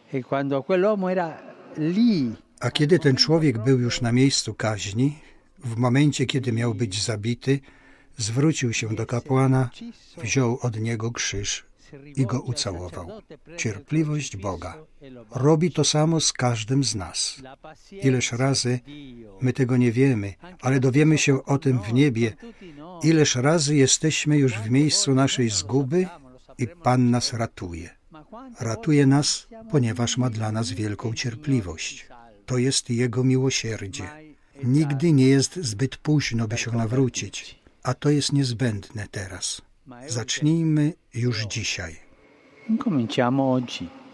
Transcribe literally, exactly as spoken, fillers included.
E quando quell'uomo era lì, A kiedy ten człowiek był już na miejscu kaźni, w momencie, kiedy miał być zabity, zwrócił się do kapłana, wziął od niego krzyż i go ucałował. Cierpliwość Boga robi to samo z każdym z nas. Ileż razy my tego nie wiemy, ale dowiemy się o tym w niebie. Ileż razy jesteśmy już w miejscu naszej zguby i Pan nas ratuje. Ratuje nas, ponieważ ma dla nas wielką cierpliwość. To jest Jego miłosierdzie. Nigdy nie jest zbyt późno, by się nawrócić, a to jest niezbędne teraz. Zacznijmy już dzisiaj. cominciamo oggi.